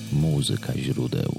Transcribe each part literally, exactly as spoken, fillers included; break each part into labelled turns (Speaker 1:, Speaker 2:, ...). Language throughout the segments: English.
Speaker 1: Muzyka źródeł.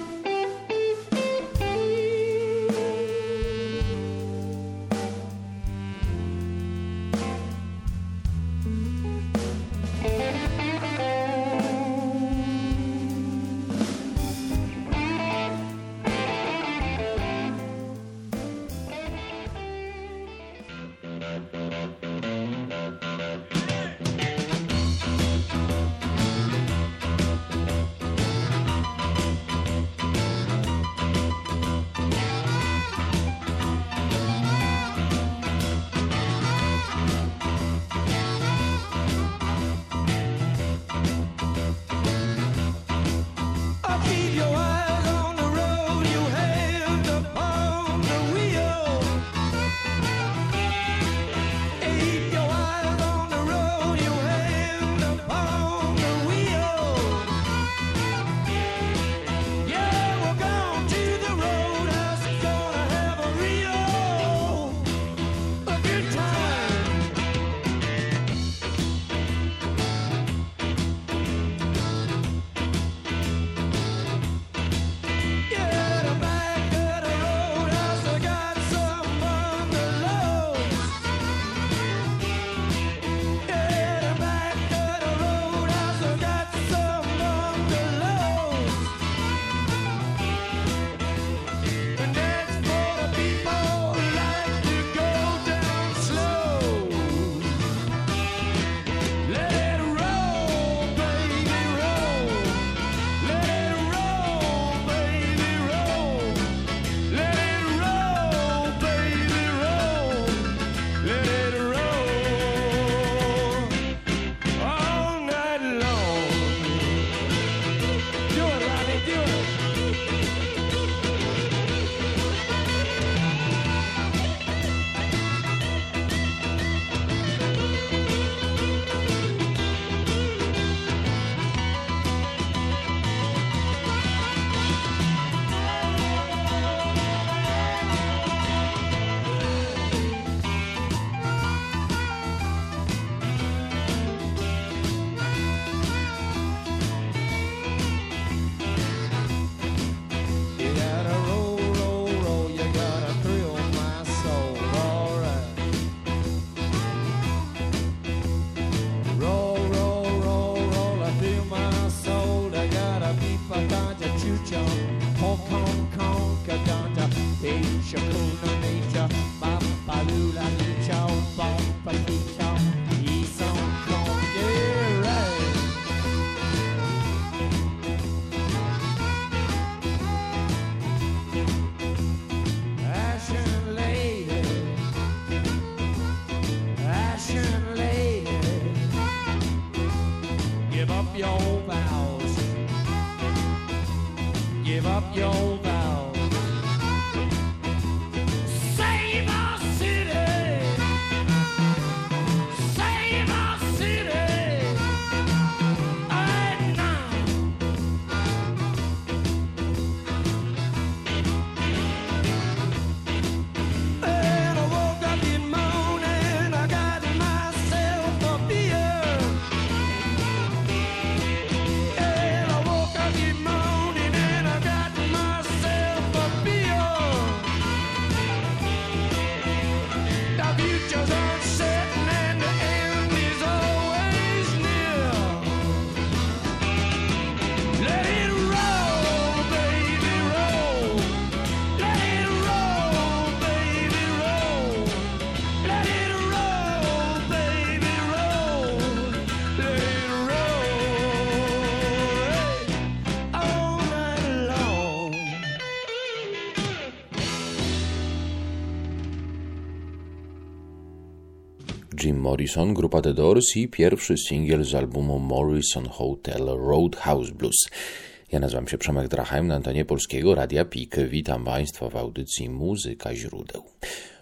Speaker 2: Jim Morrison, grupa The Doors i pierwszy singiel z albumu Morrison Hotel Roadhouse Blues. Ja nazywam się Przemek Drachem, na antenie Polskiego Radia P I K. Witam Państwa w audycji Muzyka źródeł.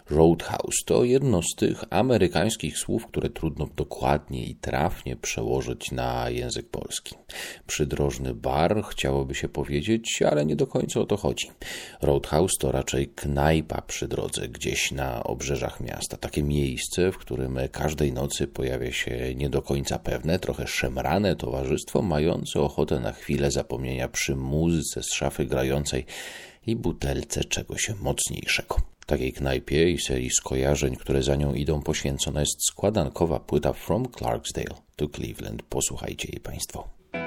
Speaker 2: Roadhouse to jedno z tych amerykańskich słów, które trudno dokładnie i trafnie przełożyć na język polski. Przydrożny bar chciałoby się powiedzieć, ale nie do końca o to chodzi. Roadhouse to raczej knajpa przy drodze, gdzieś na obrzeżach miasta. Takie miejsce, w którym każdej nocy pojawia się nie do końca pewne, trochę szemrane towarzystwo, mające ochotę na chwilę zapomnienia przy muzyce z szafy grającej i butelce czegoś mocniejszego. Takiej knajpie i serii skojarzeń, które za nią idą, poświęcona jest składankowa płyta From Clarksdale to Cleveland. Posłuchajcie jej Państwo.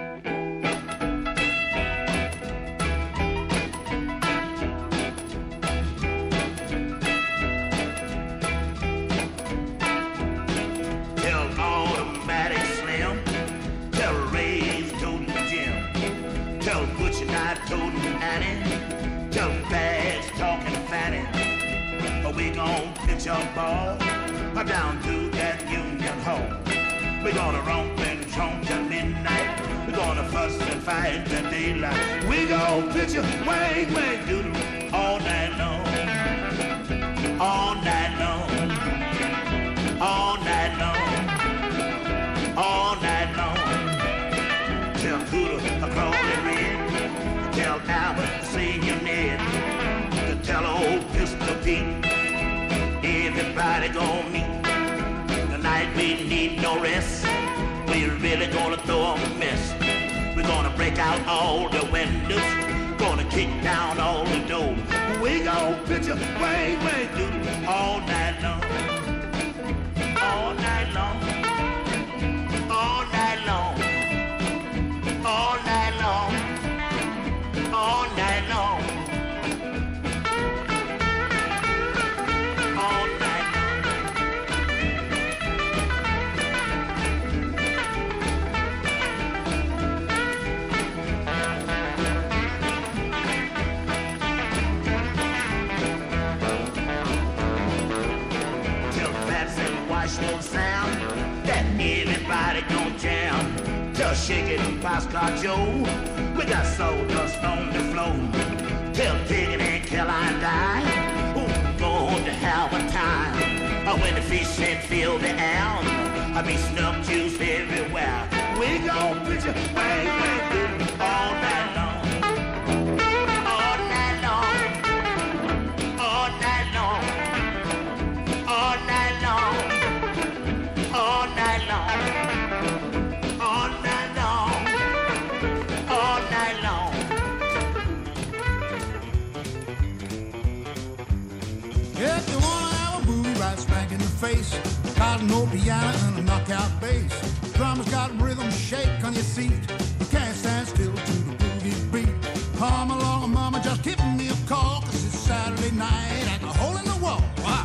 Speaker 1: Ball down to that Union Hall. We're gonna romp and tromp till midnight. We're gonna fuss and fight till daylight. We gonna pitch a wang wang doodle all night long, all night long, all night long, all night long. Till Cooter a crawling red, tell Albert Senior Ned, to tell old Pistol Pete. Everybody gonna meet. Tonight we need no rest. We're really gonna throw a mess. We're gonna break out all the windows. Gonna kick down all the doors. We gonna pitch a wang wang doodle all night long. All night long. All night long. All night long. All night long. No sound that everybody gon' jam. Just shake it, Boxcar Joe. We got sawdust on the floor. Tell Piggy and Caroline die. Who's going to have a time? Oh, when the fish and fill the air, I be snuff juice everywhere. We gon' put you wang wang doodle all night long, all night long, all night long, all night long. All night long, all night long, all night long.
Speaker 3: If you wanna have a booty right smack in the face, got no piano and a knockout bass. Drummer's got rhythm, shake on your seat. You can't stand still to the boogie beat. Come along, mama, just give me a call, 'cause it's Saturday night at the Hole in the Wall. Wow.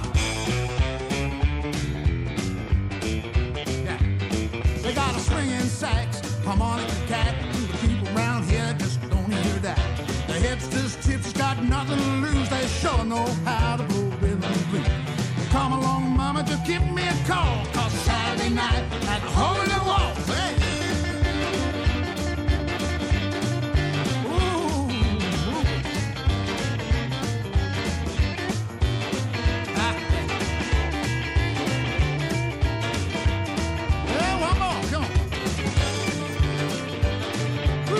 Speaker 3: They got a swinging sax, harmonica cat. The people around here just don't hear that. The hipsters, tips got nothing to lose. They sure know how to blow rhythm and blues. Come along, mama, just give me a call, 'cause it's Saturday night at the Hole in the Wall. Hey. Ooh, ooh. Ah. Yeah, one more, come on. Woo.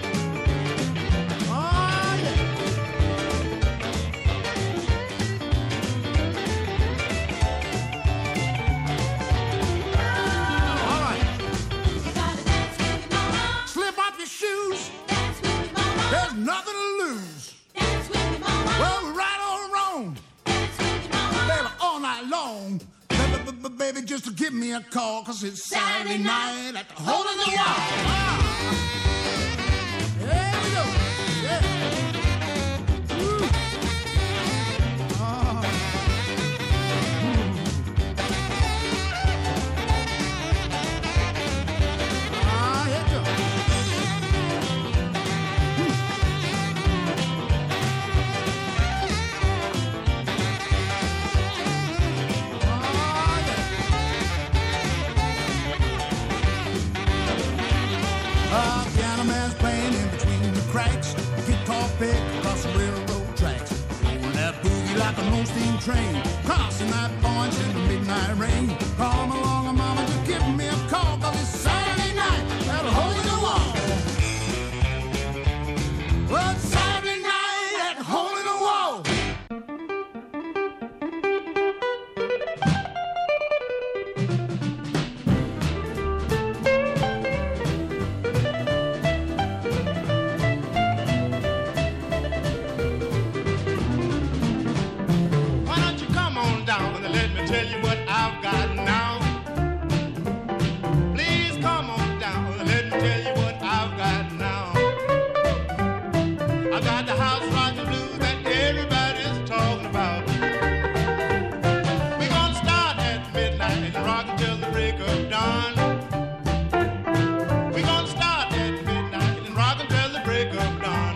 Speaker 3: Oh, yeah. All right.
Speaker 4: You gotta dance with your mama.
Speaker 3: Slip off your shoes.
Speaker 4: Dance with your mama.
Speaker 3: There's nothing to lose.
Speaker 4: Dance with your mama.
Speaker 3: Well, right or wrong,
Speaker 4: Dance with your mama.
Speaker 3: baby, all night long. Ba- ba- ba- Baby, just to give me a call, 'cause it's Saturday night at the Hole in the Wall. Wow. There we go. Yeah. Woo. Ah. Ooh. Ah, here we go. Ah, yeah. Ah, like an old steam train, crossing that point in the midnight rain. Come along, mama, just give me a call, 'cause it's Saturday night at a hole in the wall. Well, it's Saturday night at a hole in the wall.
Speaker 5: Why don't you come on down and let me tell you what I've got now? Please come on down and let me tell you what I've got now. I got the house rockin' blues that everybody's talking about. We're gonna start at midnight and rock until the break of dawn. We're gonna start at midnight and rock until the break of dawn.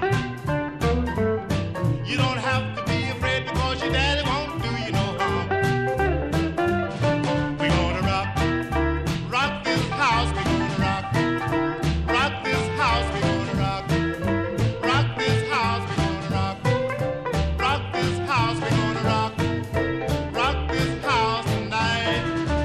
Speaker 5: You don't have to be afraid because your daddy won't do you no harm. We're gonna rock, rock this house, we're gonna rock, rock this house, we're gonna rock, rock this house, we're gonna rock, rock this house, we're gonna rock, rock this house tonight.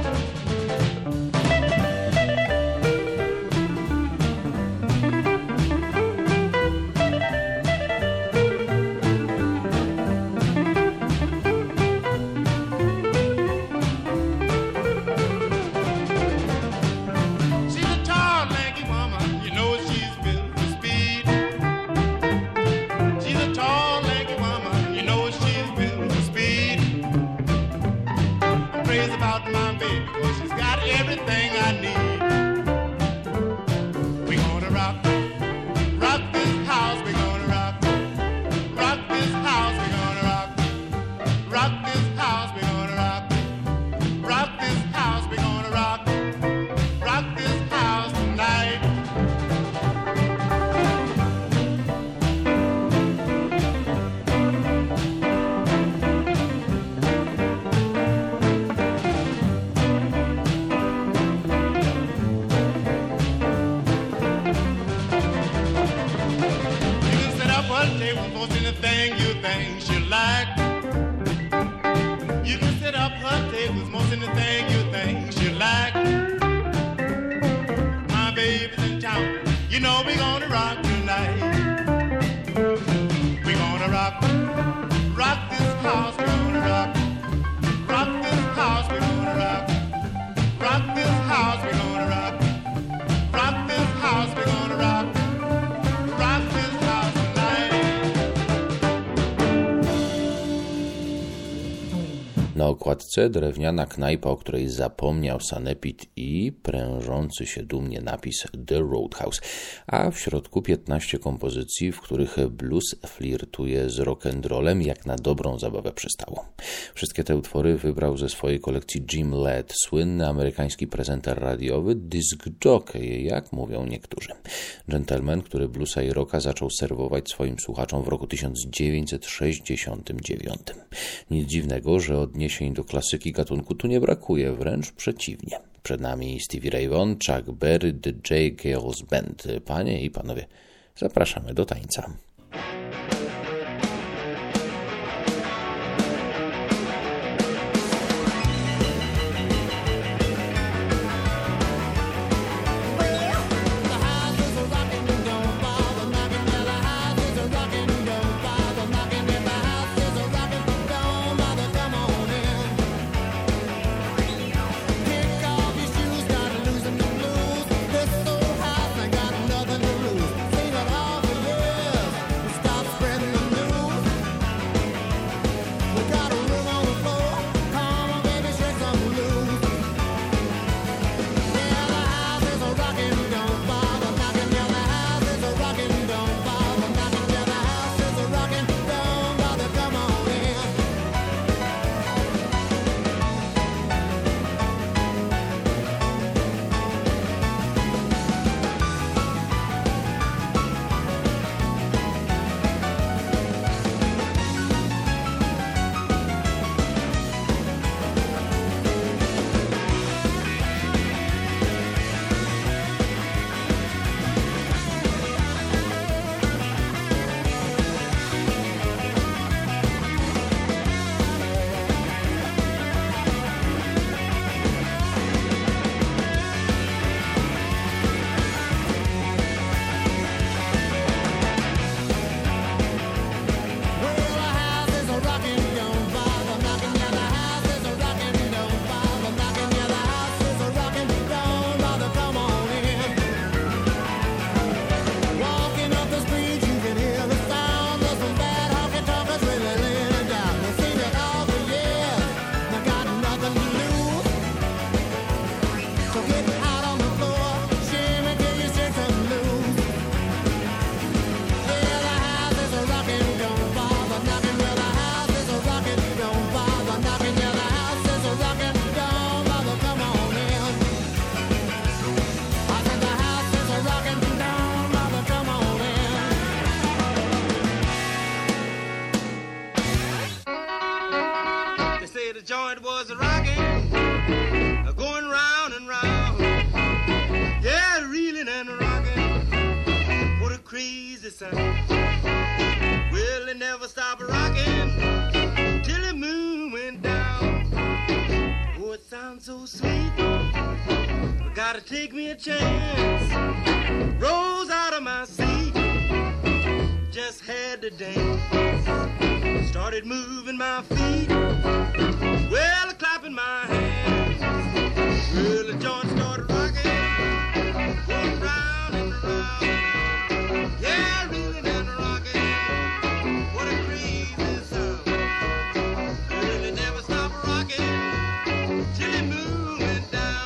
Speaker 5: She's a tall, lanky woman, you know she's built for speed. She's a tall, lanky woman, you know she's built for speed. I'm crazy about my baby, 'cause she's got everything I need. We gonna rock, rock this house, we gonna rock, rock this house, we gonna rock, rock this house, we gonna rock, rock this house, we gonna rock, rock this house tonight. You can set up a table for anything you think you like. You can set up her tables, most anything you think she like. My baby's in town, you know we gonna rock tonight. We gonna rock, rock this house, we gonna rock, rock this house, we gonna rock, rock this house, we gonna rock, rock this house, we gonna rock, rock this house tonight.
Speaker 2: Na okładce drewniana knajpa, o której zapomniał Sanepid i prężący się dumnie napis The Roadhouse, a w środku piętnaście kompozycji, w których blues flirtuje z rock'n'rollem, jak na dobrą zabawę przystało. Wszystkie te utwory wybrał ze swojej kolekcji Jim Ladd, słynny amerykański prezenter radiowy, disc jockey, jak mówią niektórzy. Gentleman, który bluesa i rocka zaczął serwować swoim słuchaczom w roku tysiąc dziewięćset sześćdziesiątym dziewiątym. Nic dziwnego, że odniesień do klasyki gatunku tu nie brakuje, wręcz przeciwnie. Przed nami Stevie Ray Vaughan, Chuck Berry, The J. Geils Band. Panie i panowie, zapraszamy do tańca.
Speaker 3: This old house ain't got nothing to lose. Sing it all for years.
Speaker 6: sweet. Gotta take me a chance. Rose out of my seat. Just had to dance. Started moving my feet. Well, clapping my hands. Well, the joint started rocking. Going round and around. Yeah, reeling and rocking. What a crazy sound. Well, it never stopped rocking till it moved went down.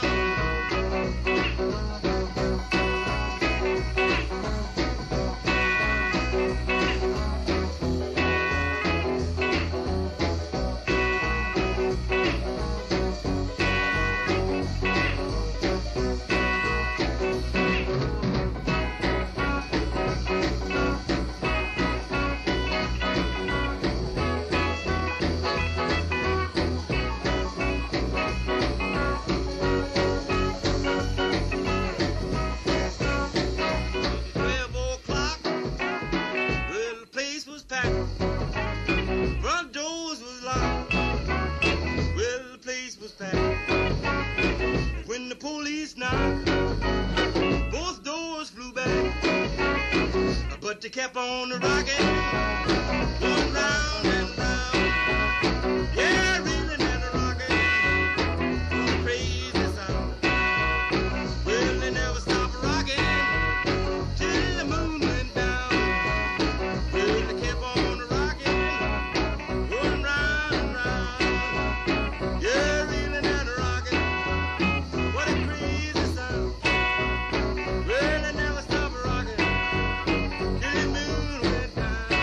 Speaker 6: They kept on rocking, going round and round. Yeah, reeling and rocking, what a crazy sound. Well, they never stopped rocking till the moon went down. Well, they kept on rocking, going round and round. Yeah, reeling and rocking, what a crazy sound. Well, they never stopped rocking.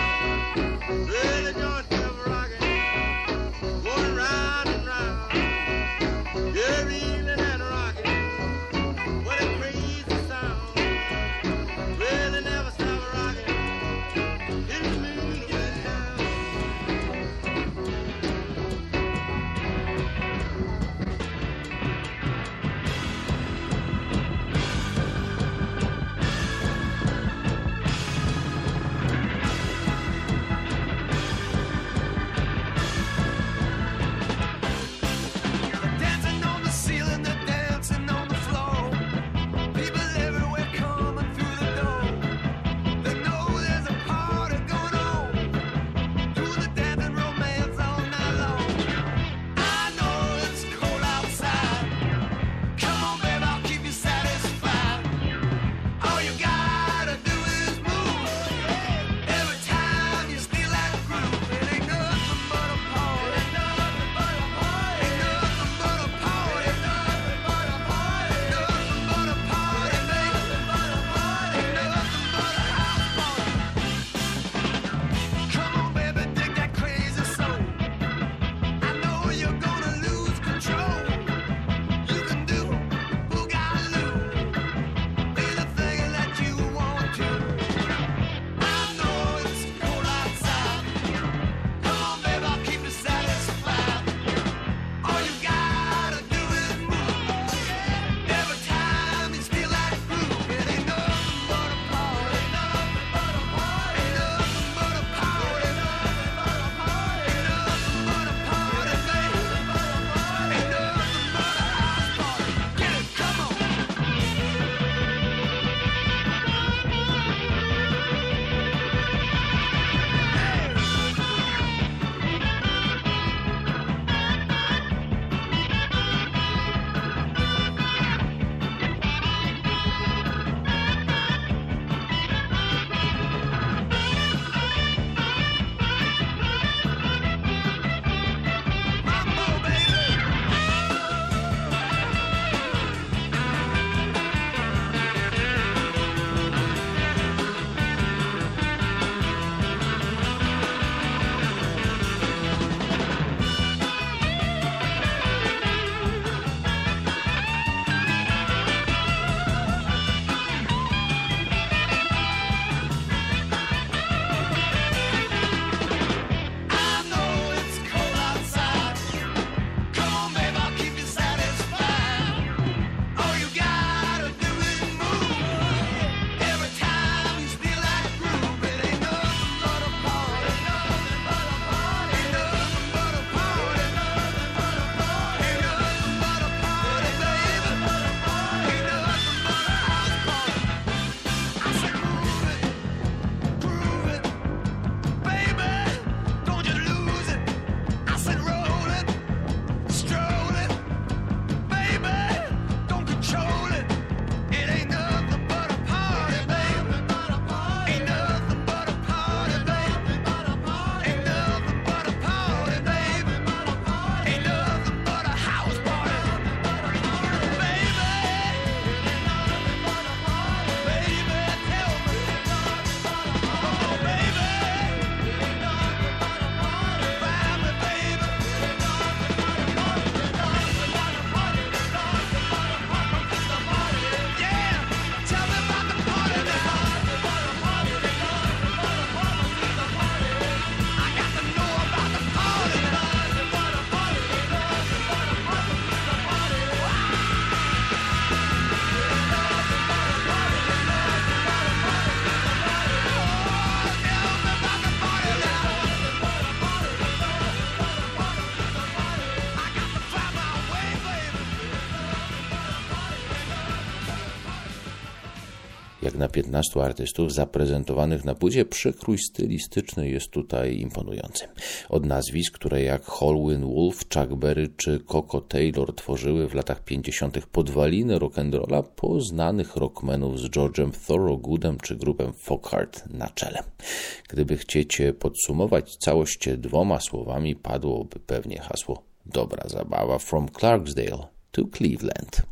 Speaker 2: jak na piętnastu artystów zaprezentowanych na płycie, przekrój stylistyczny jest tutaj imponujący. Od nazwisk, które jak Howlin' Wolf, Chuck Berry czy Coco Taylor tworzyły w latach pięćdziesiątych podwaliny rock'n'rolla, po znanych rockmenów z George'em Thorogoodem czy grupę Folkheart na czele. Gdyby chciecie podsumować całość dwoma słowami, padłoby pewnie hasło dobra zabawa from Clarksdale to Cleveland.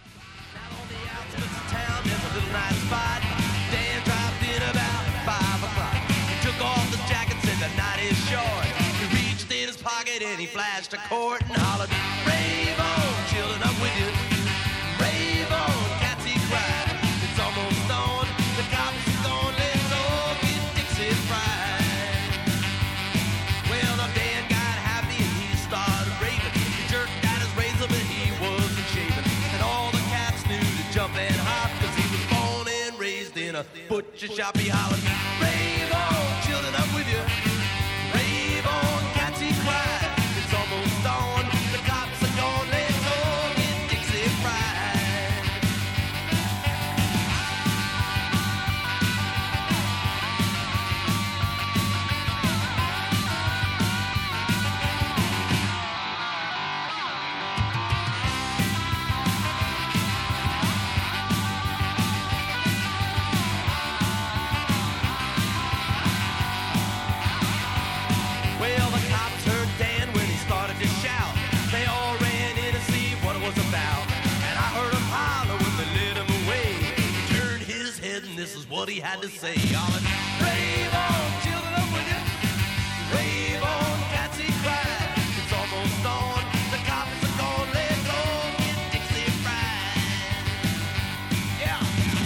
Speaker 6: And he flashed a court and hollered, rave on, children, I'm with you. Rave on, cats he cried. It's almost dawn, the cops are gone, let's all get Dixie fried. Well, the man got happy and he started raving. He jerked out his razor, but he wasn't shaving. And all the cats knew to jump and hop, cause he was born and raised in a butcher shop. He hollered, rave on, children, I'm with you. Rave on, cats he cried. The cops are gone, let's all get Dixie fried. Well, the cops heard Dan when he started to shout. They all ran in to see what it was about. And I heard him holler when they led him away. He turned his head and this is what he had to say. He hollered, rave on, children, I'm with you. Rave on, cats he cried. It's almost dawn, the cops are gone, let's all get Dixie fried. Yeah.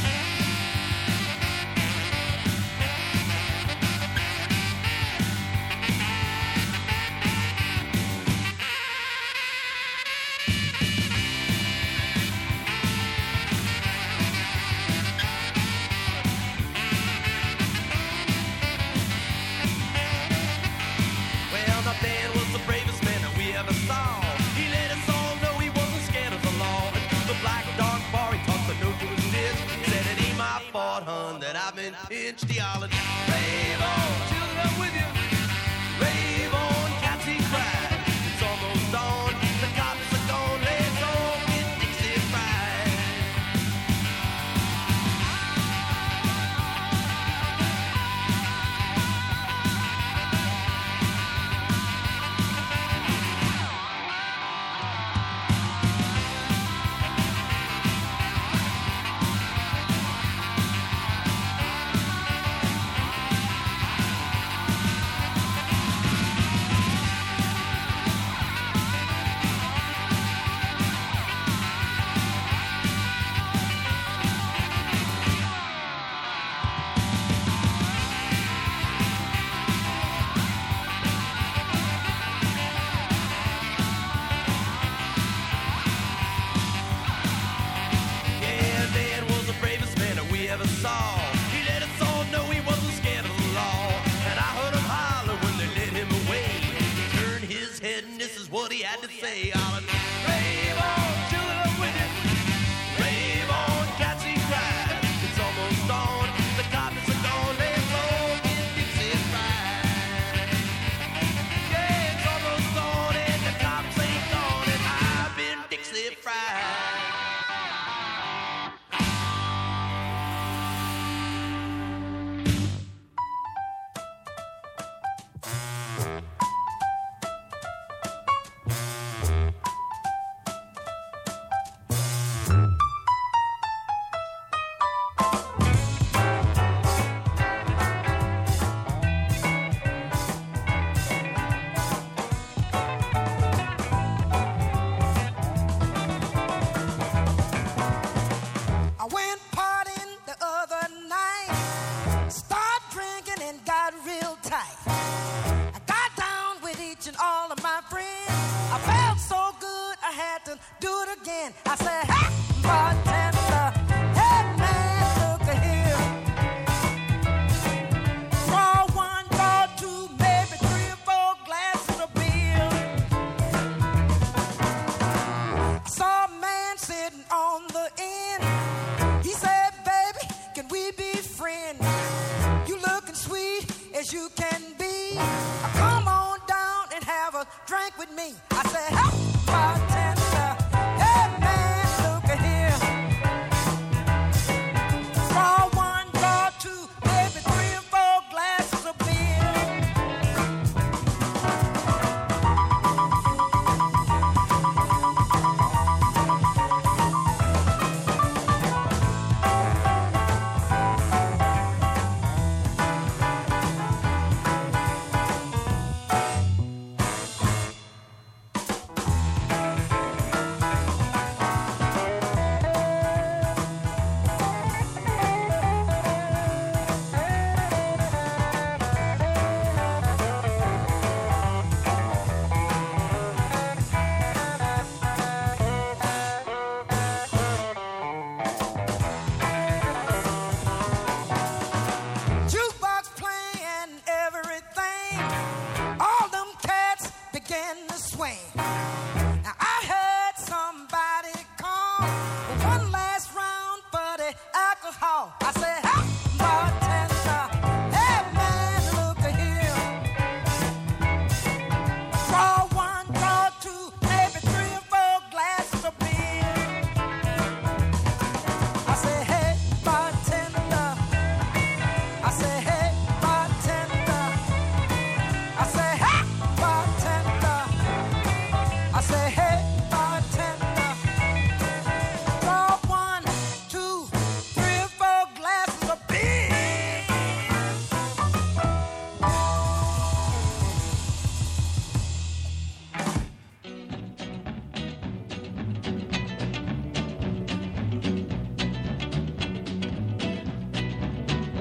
Speaker 6: Dan was the bravest man that we ever saw. He let us all know he wasn't scared of the law. And through the black dark bar, he talked the note to his dish. Said it ain't my fault, hun, that I've been pinched. He hollered, rave on, children, I'm with you. Rave on, cats he cried. It's almost dawn, the cops are gone, let's all get Dixie fried. Ever saw. He let us all know he wasn't scared of the law. And I heard him holler when they led him away. He turned his head and this is what he had to say. Hollered, rave on, children, I'm with you. Rave on, cats he cried. It's almost dawn, the cops are gone, let's all get Dixie fried. Yeah, it's almost dawn and the cops ain't gone and I've been Dixie fried. I said, hey, bartender, hey man, look here. Draw one, draw two, maybe three or four glasses of beer. I saw a man sitting on the end. He said, baby, can we be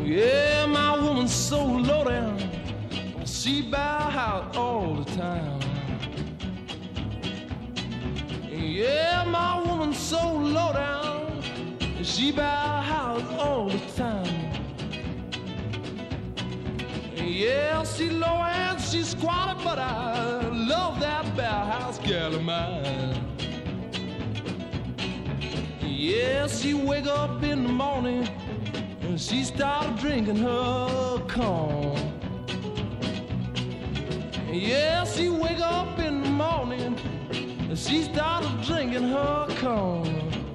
Speaker 7: Yeah, my woman's so low down, she bow out all the time. Yeah, my woman's so low down, she bow out all the time. Yeah, she low and she squatted, but I love that bow house gal of mine. Yeah, she wake up in the morning and she started drinking her corn. Yeah, she wake up in the morning and she started drinking her corn.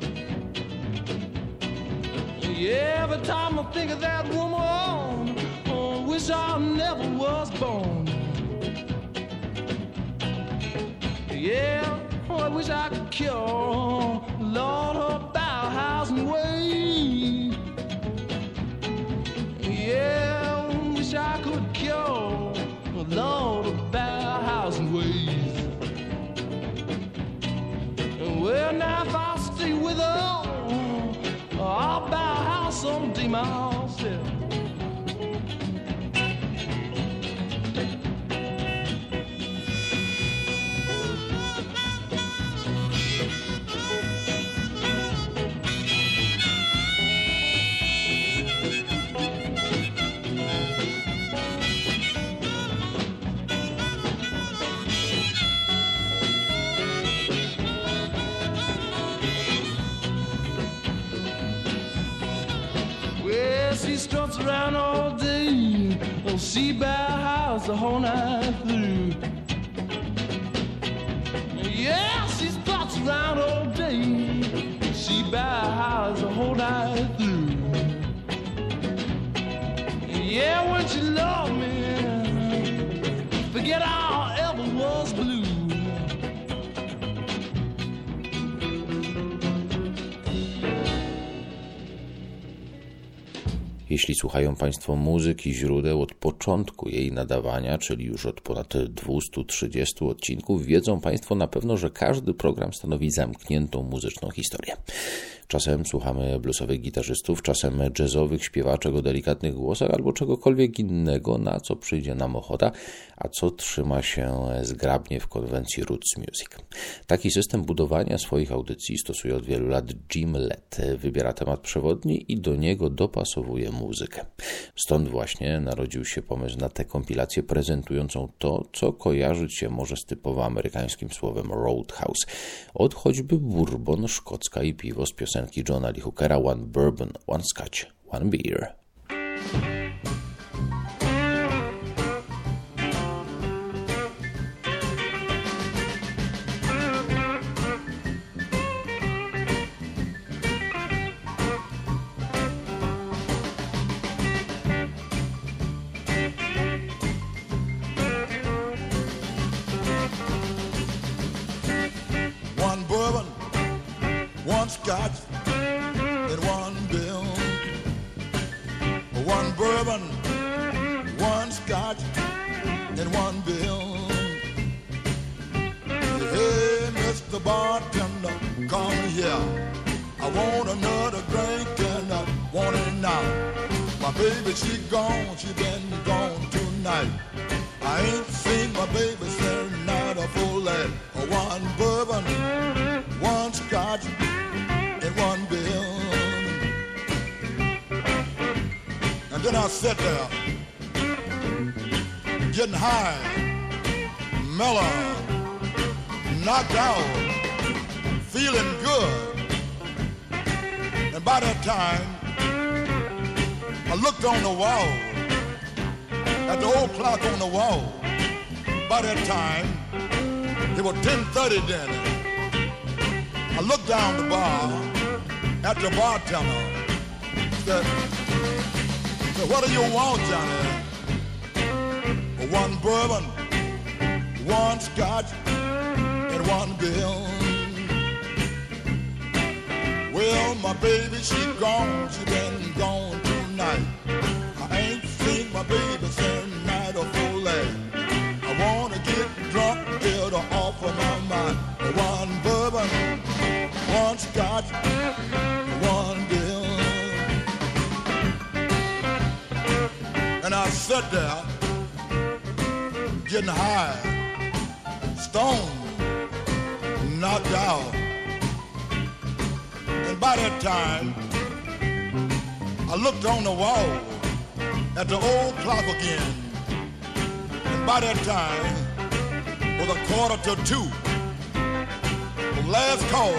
Speaker 7: Yeah, every time I think of that woman, I wish I never was born. Yeah, I wish I could cure Lord her Bauhaus and way. Yeah, I wish I could cure Lord her Bauhaus and ways. Well, now if I stay with her, I'll Bauhaus someday myself. She struts around all day, oh, she Bauhaus the whole night through. Yeah, she struts around all day, she Bauhaus the whole night through. Yeah, when she loved me, forget I ever was blue.
Speaker 2: Jeśli słuchają Państwo muzyki źródeł od początku jej nadawania, czyli już od ponad dwieście trzydzieści odcinków, wiedzą Państwo na pewno, że każdy program stanowi zamkniętą muzyczną historię. Czasem słuchamy bluesowych gitarzystów, czasem jazzowych śpiewaczek o delikatnych głosach albo czegokolwiek innego, na co przyjdzie nam ochota, a co trzyma się zgrabnie w konwencji roots music. Taki system budowania swoich audycji stosuje od wielu lat Jim Lett. Wybiera temat przewodni i do niego dopasowuje muzykę. Stąd właśnie narodził się pomysł na tę kompilację prezentującą to, co kojarzyć się może z typowo amerykańskim słowem roadhouse. Od choćby bourbon, szkocka i piwo z piosenki Johna Lee Hookera One Bourbon, One Scotch, One Beer.
Speaker 3: Scotch and one bill, one bourbon, one scotch and one bill. Hey, Mister Bartender, come here. I want another drink and I want it now. My baby, she gone, she been gone tonight. I ain't seen my baby since night a full night. One bourbon, one scotch, and one bill. And then I sat there, getting high, mellow, knocked out, feeling good. And by that time, I looked on the wall, at the old clock on the wall. By that time, it was ten thirty then. I looked down the bar at the bartender. Said, said, what do you want, Johnny? One bourbon, one scotch, and one bill. Well, my baby, she gone, she been gone tonight. I ain't seen my baby since night of full last. I wanna get drunk, get her off of my mind. One bourbon, one scotch, one bill. sit there getting high, stoned, knocked out. And by that time, I looked on the wall at the old clock again. And by that time, was a quarter to two. The last call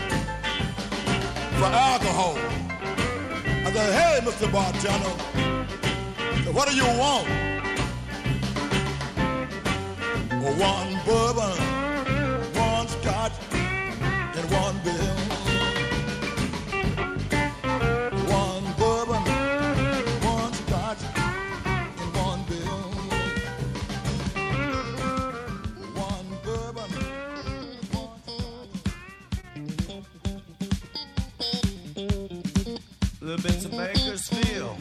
Speaker 3: for alcohol. I said, hey, Mister Bartender, what do you want? Well, one bourbon, one scotch, and one bill. One bourbon, one scotch, and one bill. One bourbon, one scotch.
Speaker 6: Little bits of Bakersfield.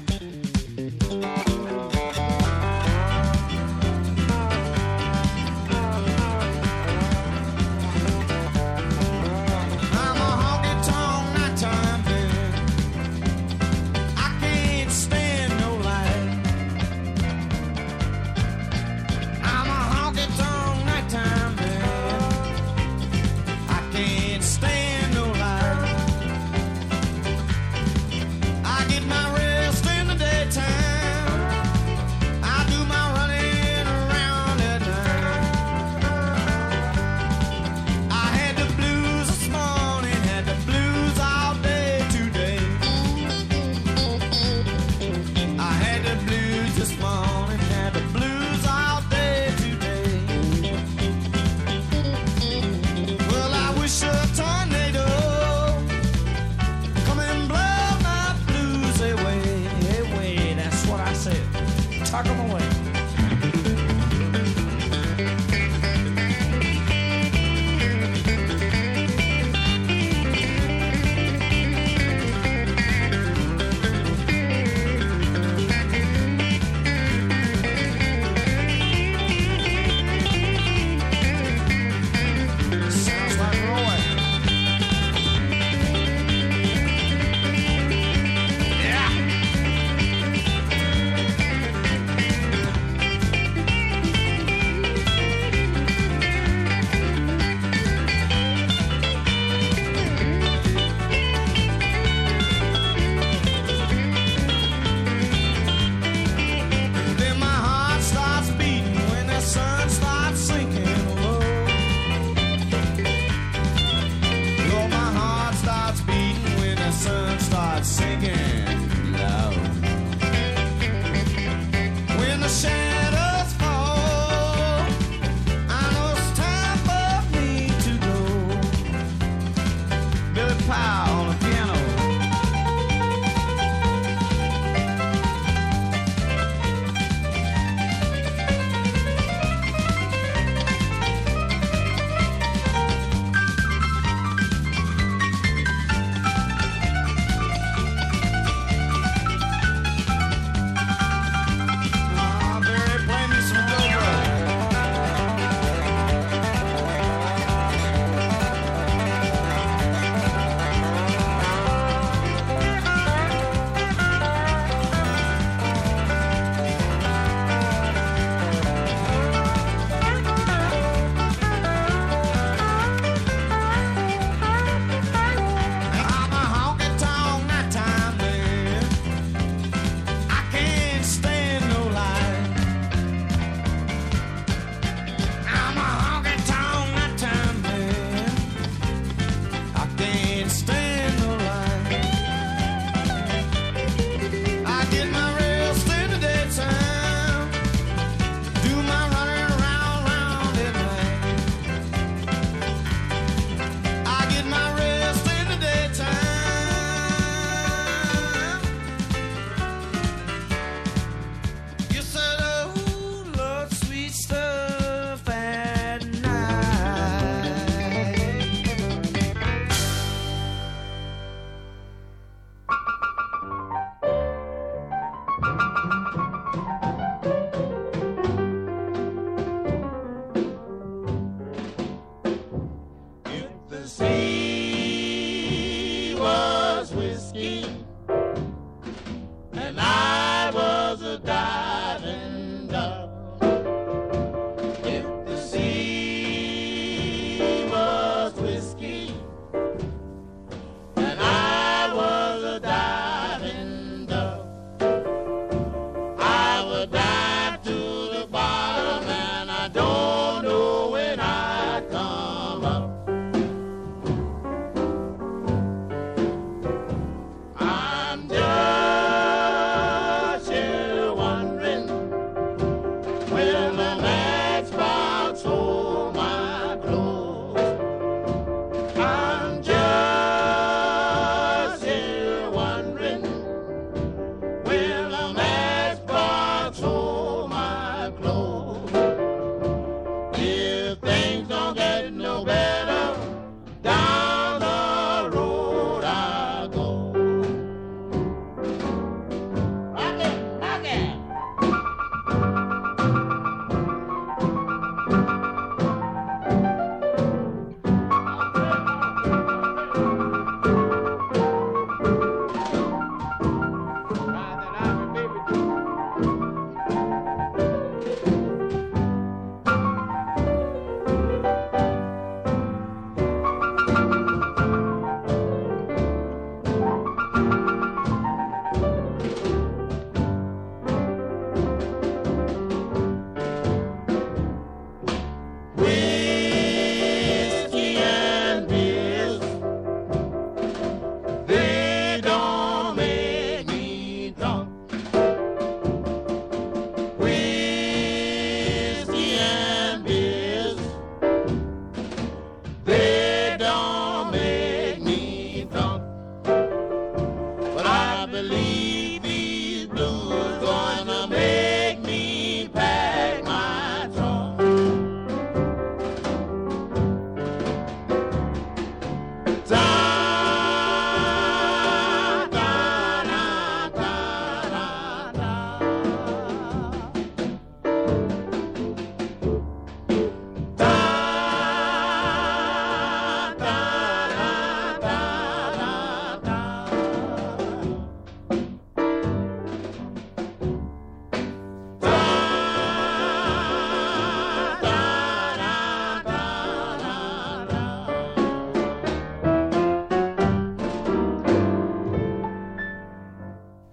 Speaker 5: And I was a diving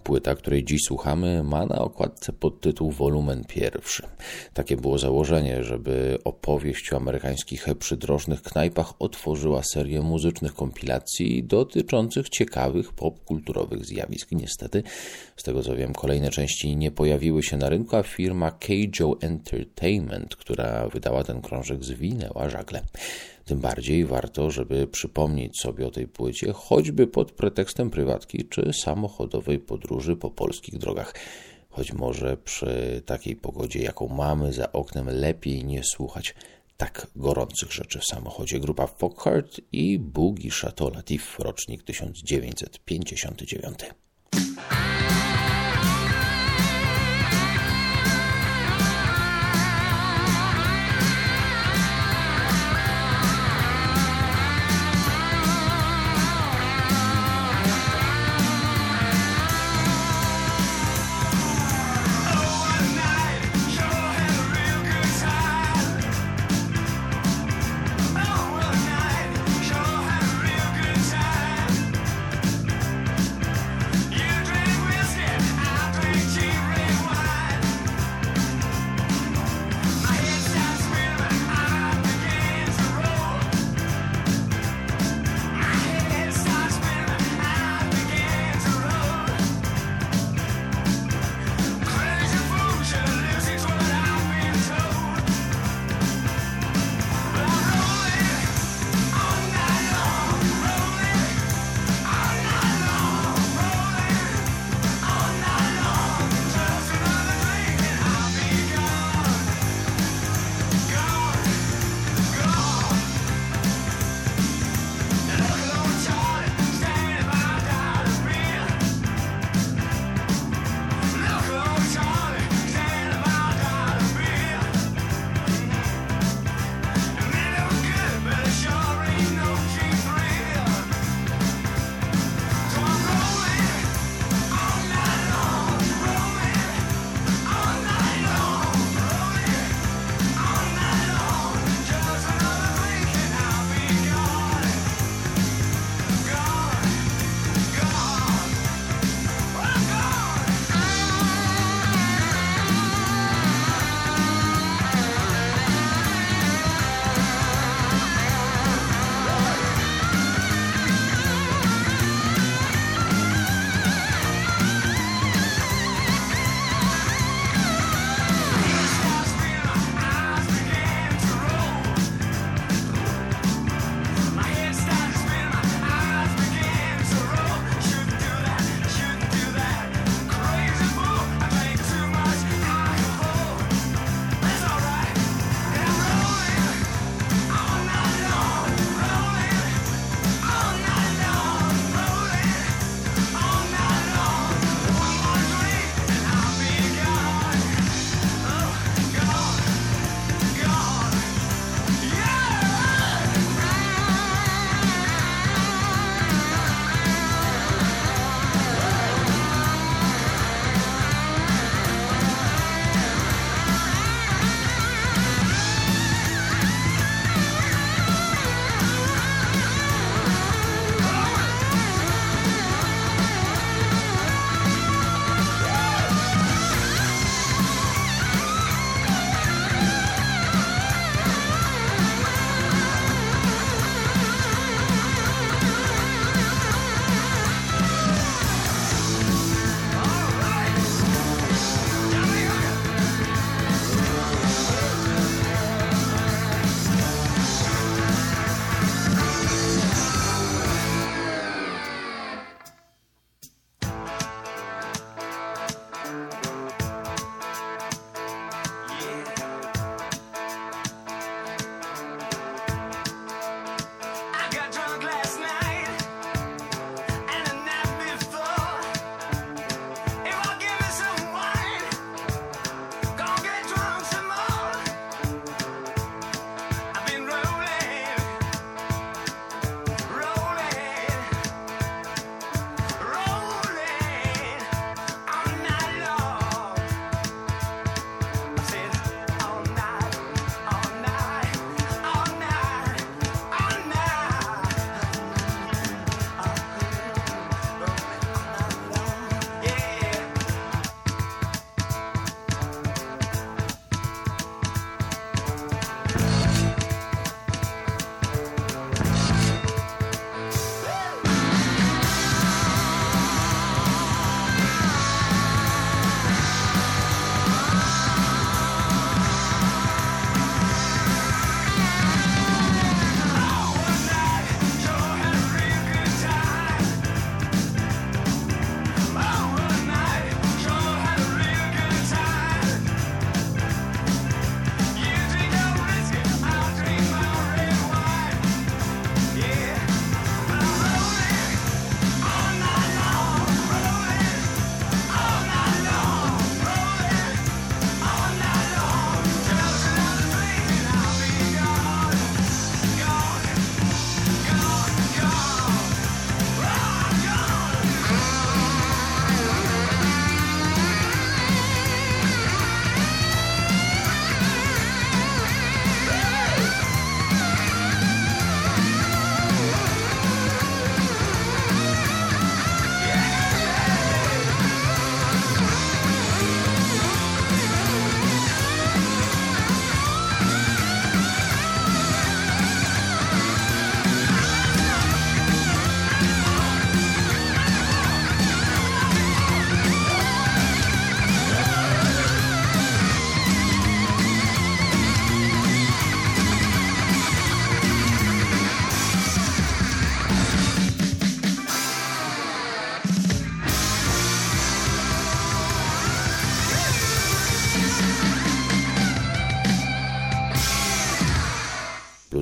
Speaker 2: Płyta, której dziś słuchamy, ma na okładce podtytuł Wolumen pierwszy. Takie było założenie, żeby opowieść o amerykańskich przydrożnych knajpach otworzyła serię muzycznych kompilacji dotyczących ciekawych popkulturowych zjawisk. Niestety, z tego co wiem, kolejne części nie pojawiły się na rynku, a firma Keijo Entertainment, która wydała ten krążek, zwinęła żagle. Tym bardziej warto, żeby przypomnieć sobie o tej płycie, choćby pod pretekstem prywatki czy samochodowej podróży po polskich drogach. Choć może przy takiej pogodzie, jaką mamy za oknem, lepiej nie słuchać tak gorących rzeczy w samochodzie. Grupa Folkheart i Boogie Chateau Latif, rocznik tysiąc dziewięćset pięćdziesiąty dziewiąty.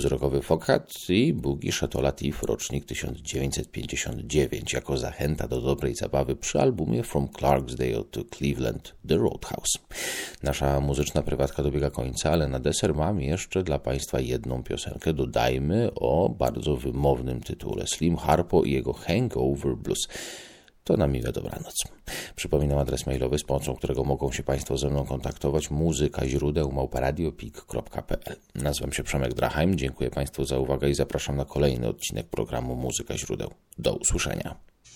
Speaker 2: blues rockowy Foghat i Boogie Chateau-Latif, rocznik tysiąc dziewięćset pięćdziesiąty dziewiąty, jako zachęta do dobrej zabawy przy albumie From Clarksdale to Cleveland, The Roadhouse. Nasza muzyczna prywatka dobiega końca, ale na deser mam jeszcze dla Państwa jedną piosenkę. Dodajmy o bardzo wymownym tytule Slim Harpo i jego Hangover Blues. To na miłe dobranoc. Przypominam adres mailowy, z pomocą którego mogą się Państwo ze mną kontaktować: muzyka źródeł małpa radiopik kropka p l. Nazywam się Przemek Drachheim, dziękuję Państwu za uwagę i zapraszam na kolejny odcinek programu Muzyka źródeł. Do usłyszenia.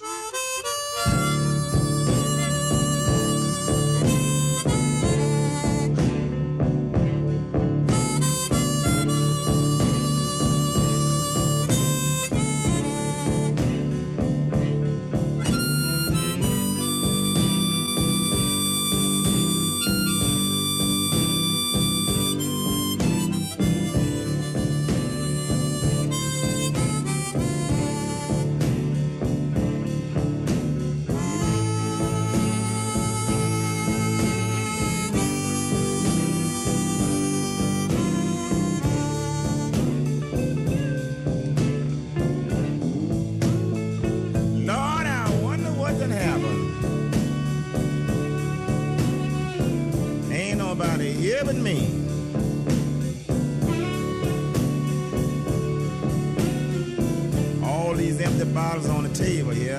Speaker 8: Bottles on the table here.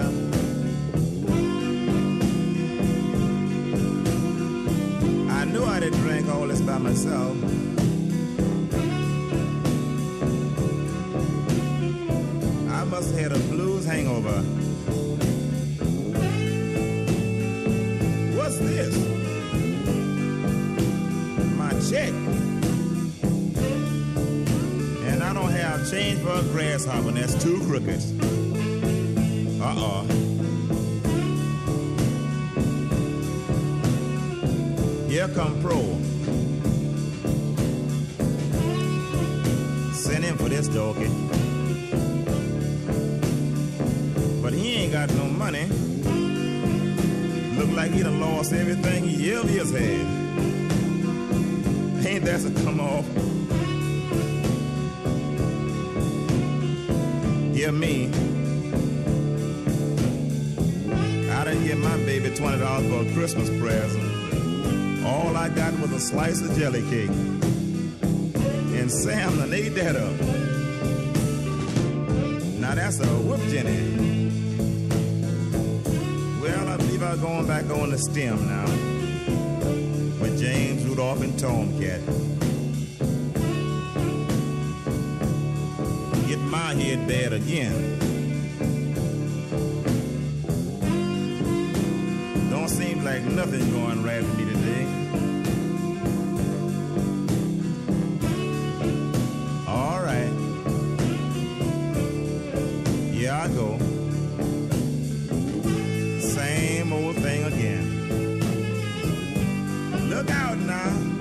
Speaker 8: I knew I didn't drink all this by myself. I must have had a blues hangover. What's this? My check. And I don't have change for a grasshopper, and that's two crooked. Uh-oh. Here come Pro. Send him for this donkey. But he ain't got no money. Look like he done lost everything he ever has had. Ain't that a come off? Hear me. I done give my baby twenty dollars for a Christmas present. All I got was a slice of jelly cake. And Sam done ate that up. Now that's a whoop, Jenny. Well, I believe I'm going back on the stem now. With James Rudolph and Tomcat. Get my head bad again. Seems like nothing's going right with me today. All right. Here I go. Same old thing again. Look out now.